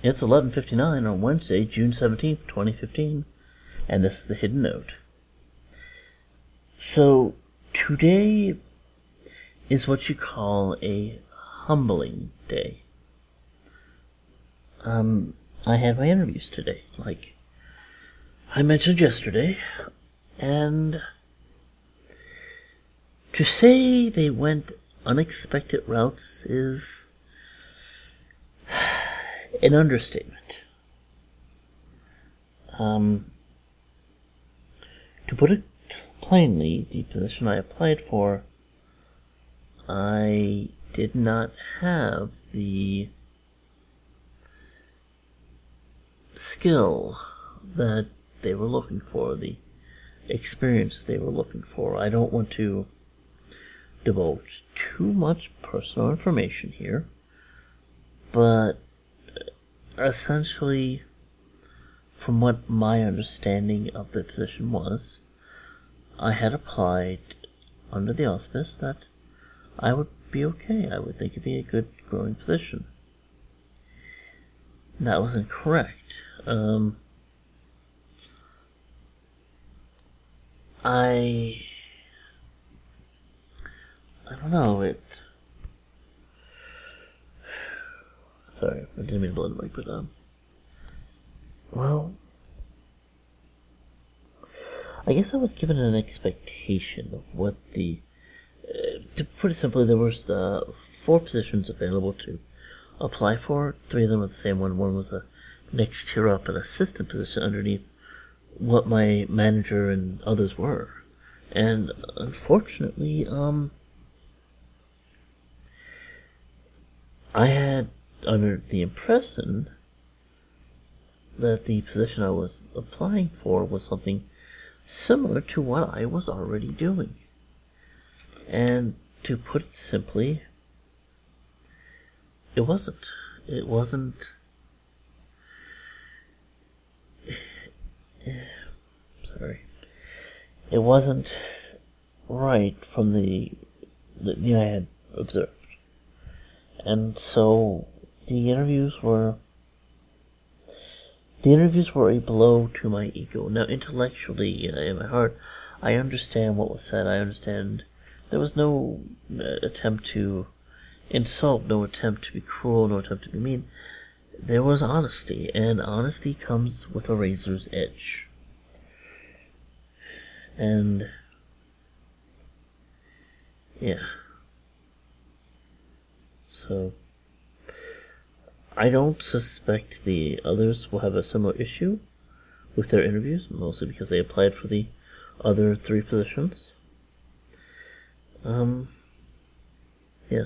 It's 11:59 on Wednesday, June 17th, 2015, and this is the Hidden Note. So, today is what you call a humbling day. I had my interviews today, like I mentioned yesterday, and to say they went unexpected routes is an understatement. To put it plainly, the position I applied for, I did not have the skill that they were looking for, the experience they were looking for. I don't want to divulge too much personal information here, but essentially, from what my understanding of the position was, I had applied under the auspice that I would be okay. I would think it'd be a good growing position. That was incorrect. I don't know, sorry, I didn't mean to blow the mic, but, well, I guess I was given an expectation of what to put it simply, there was 4 positions available to apply for. 3 of them were the same one. One was a next tier up, an assistant position underneath what my manager and others were. And unfortunately, I had under the impression that the position I was applying for was something similar to what I was already doing. And to put it simply, it wasn't. It wasn't. Sorry. It wasn't right from the I had observed. And so the interviews were a blow to my ego. Now, intellectually, in my heart, I understand what was said. I understand there was no attempt to insult, no attempt to be cruel, no attempt to be mean. There was honesty, and honesty comes with a razor's edge. And yeah. So I don't suspect the others will have a similar issue with their interviews, mostly because they applied for the other 3 positions. Yeah.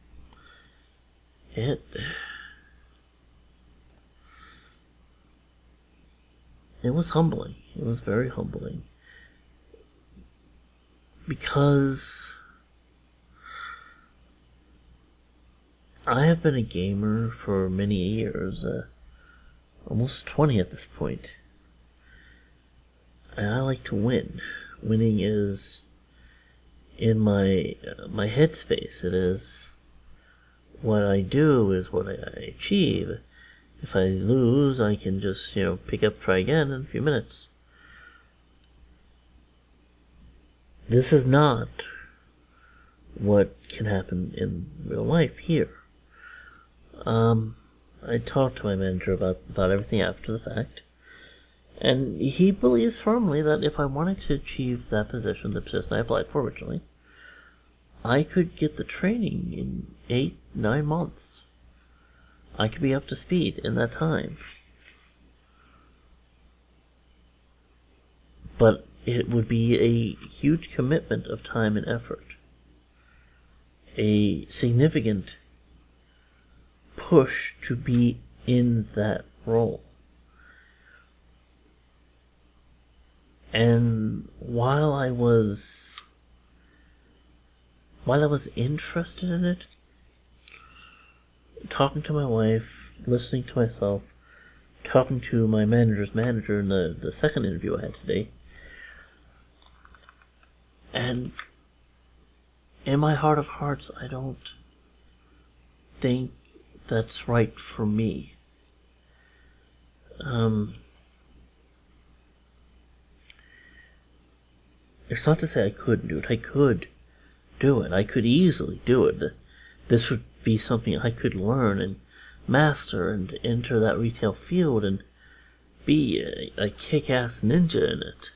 It was humbling. It was very humbling. Because I have been a gamer for many years, almost 20 at this point. And I like to win. Winning is in my headspace. It is what I do, is what I achieve. If I lose, I can just, pick up, try again in a few minutes. This is not what can happen in real life here. I talked to my manager about everything after the fact, and he believes firmly that if I wanted to achieve that position, the position I applied for originally, I could get the training in 8-9 months. I could be up to speed in that time. But it would be a huge commitment of time and effort. A significant push to be in that role. And while I was interested in it, talking to my wife, listening to myself, talking to my manager's manager in the second interview I had today, and in my heart of hearts, I don't think that's right for me. It's not to say I couldn't do it. I could do it. I could easily do it. This would be something I could learn and master and enter that retail field and be a kick-ass ninja in it.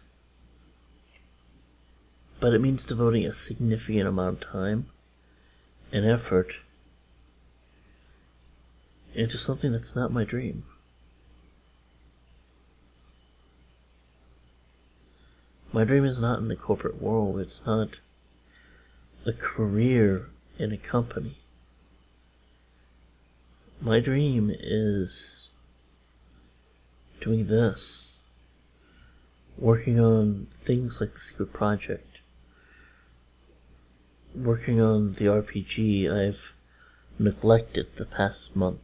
But it means devoting a significant amount of time and effort into something that's not my dream. My dream is not in the corporate world. It's not a career in a company. My dream is doing this, working on things like The Secret Project, working on the RPG I've neglected the past month,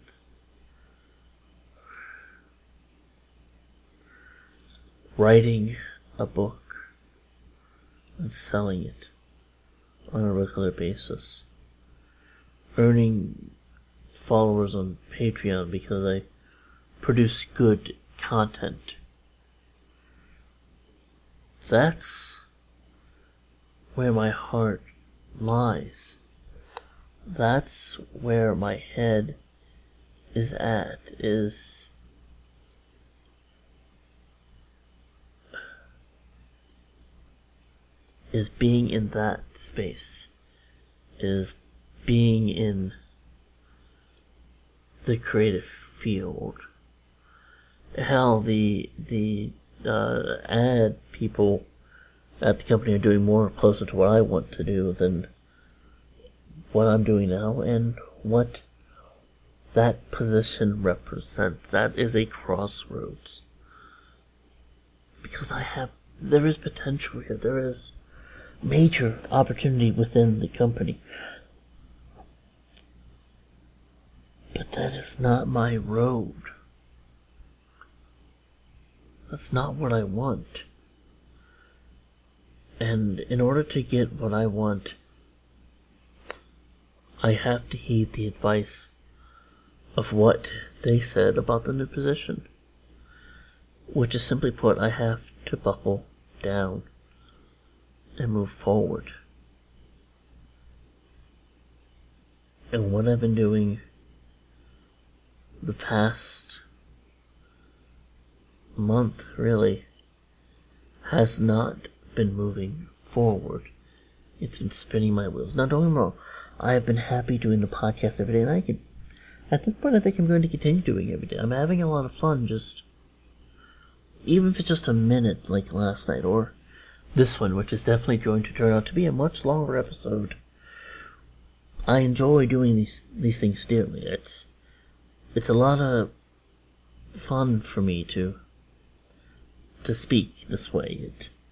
writing a book and selling it on a regular basis, earning followers on Patreon because I produce good content. That's where my heart lies. That's where my head is at, is being in that space, is being in the creative field. Hell, the ad people at the company are doing more closer to what I want to do than what I'm doing now, and what that position represents. That is a crossroads. Because there is potential here. There is major opportunity within the company. But that is not my road. That's not what I want. And in order to get what I want, I have to heed the advice of what they said about the new position. Which is simply put, I have to buckle down and move forward. And what I've been doing the past month, really, has not been moving forward. It's been spinning my wheels. Now, don't get me wrong, I have been happy doing the podcast every day, and at this point, I think I'm going to continue doing it every day. I'm having a lot of fun, even if it's just a minute, like last night, or this one, which is definitely going to turn out to be a much longer episode. I enjoy doing these things dearly. It's a lot of fun for me to speak this way.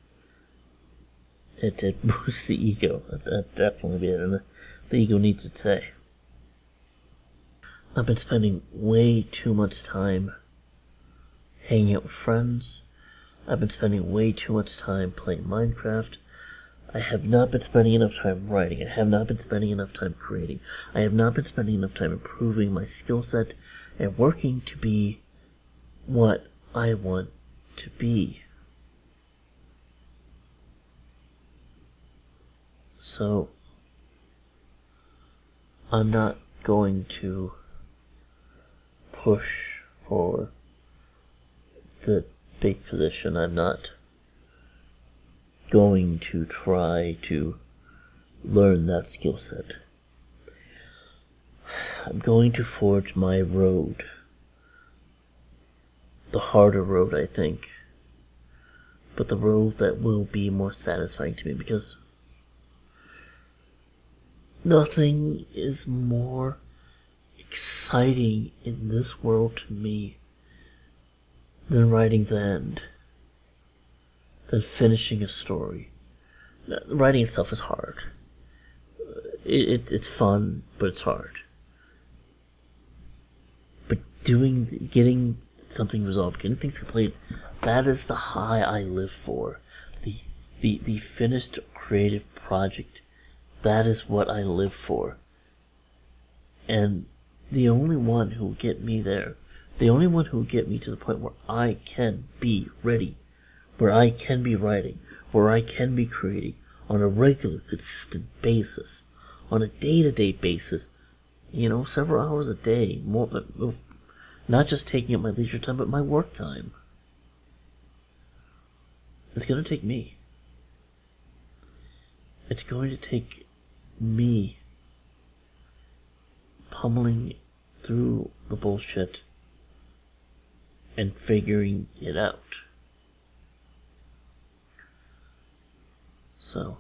It boosts the ego. That definitely is, and the ego needs it today. I've been spending way too much time hanging out with friends. I've been spending way too much time playing Minecraft. I have not been spending enough time writing. I have not been spending enough time creating. I have not been spending enough time improving my skill set and working to be what I want to be. So, I'm not going to push for the big position. I'm not going to try to learn that skill set. I'm going to forge my road. The harder road, I think. But the road that will be more satisfying to me, because nothing is more exciting in this world to me than writing the end, than finishing a story. Writing itself is hard. It's fun, but it's hard. But getting something resolved, getting things complete, that is the high I live for. The finished creative project, that is what I live for. And the only one who will get me there, The only one who will get me to the point where I can be ready, where I can be writing, where I can be creating on a regular, consistent basis, on a day-to-day basis, several hours a day, more, not just taking up my leisure time, but my work time. It's going to take me. It's going to take me pummeling through the bullshit and figuring it out. So,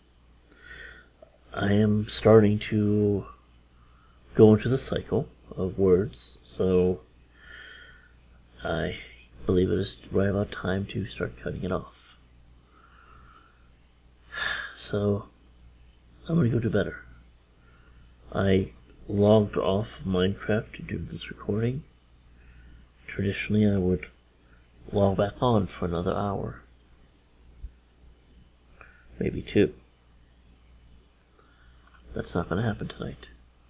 I am starting to go into the cycle of words, so I believe it is right about time to start cutting it off. So, I'm going to go do better. I logged off Minecraft to do this recording. Traditionally, I would log back on for another hour. Maybe 2. That's not going to happen tonight.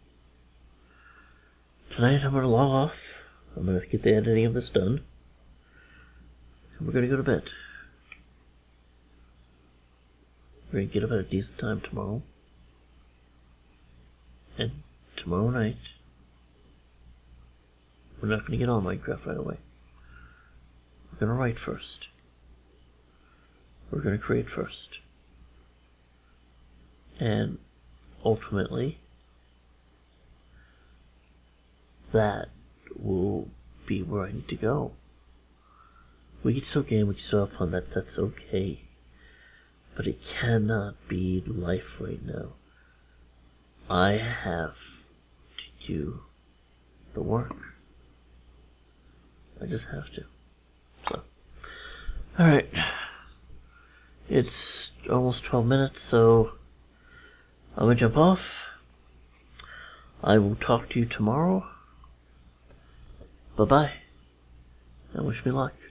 Tonight, I'm going to log off. I'm going to get the editing of this done. And we're going to go to bed. We're going to get up at a decent time tomorrow. And tomorrow night, we're not going to get on Minecraft right away. We're going to write first. We're going to create first. And ultimately, that will be where I need to go. We can still game, we can still have fun, that's okay. But it cannot be life right now. I have to do the work. I just have to. So, alright. It's almost 12 minutes, so I'm gonna jump off. I will talk to you tomorrow. Bye-bye. And wish me luck.